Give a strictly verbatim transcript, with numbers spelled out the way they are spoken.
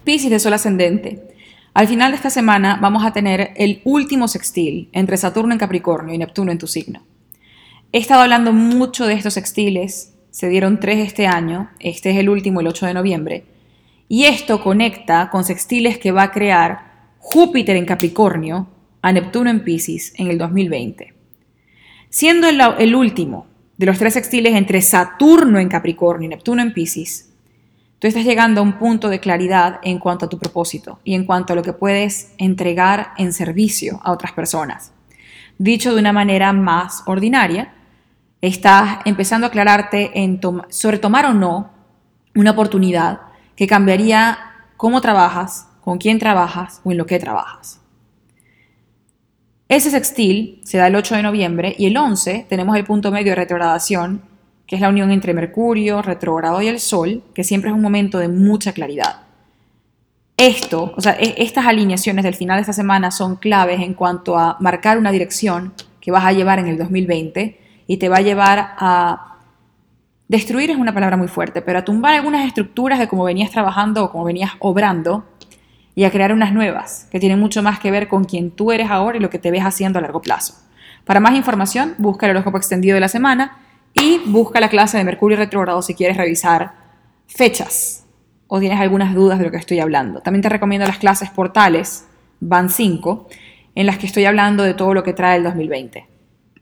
Piscis de Sol ascendente. Al final de esta semana vamos a tener el último sextil entre Saturno en Capricornio y Neptuno en tu signo. He estado hablando mucho de estos sextiles, se dieron tres este año, este es el último, el ocho de noviembre, y esto conecta con sextiles que va a crear Júpiter en Capricornio a Neptuno en Piscis en el dos mil veinte. Siendo el, el último de los tres sextiles entre Saturno en Capricornio y Neptuno en Piscis, tú estás llegando a un punto de claridad en cuanto a tu propósito y en cuanto a lo que puedes entregar en servicio a otras personas. Dicho de una manera más ordinaria, estás empezando a aclararte en tom- sobre tomar o no una oportunidad que cambiaría cómo trabajas, con quién trabajas o en lo que trabajas. Ese sextil se da el ocho de noviembre y el once tenemos el punto medio de retrogradación, que es la unión entre Mercurio, retrógrado y el Sol, que siempre es un momento de mucha claridad. Esto, o sea, estas alineaciones del final de esta semana son claves en cuanto a marcar una dirección que vas a llevar en el dos mil veinte y te va a llevar a destruir, es una palabra muy fuerte, pero a tumbar algunas estructuras de cómo venías trabajando o cómo venías obrando y a crear unas nuevas que tienen mucho más que ver con quién tú eres ahora y lo que te ves haciendo a largo plazo. Para más información, busca el horóscopo extendido de la semana y busca la clase de Mercurio retrógrado si quieres revisar fechas o tienes algunas dudas de lo que estoy hablando. También te recomiendo las clases portales, van cinco, en las que estoy hablando de todo lo que trae el dos mil veinte.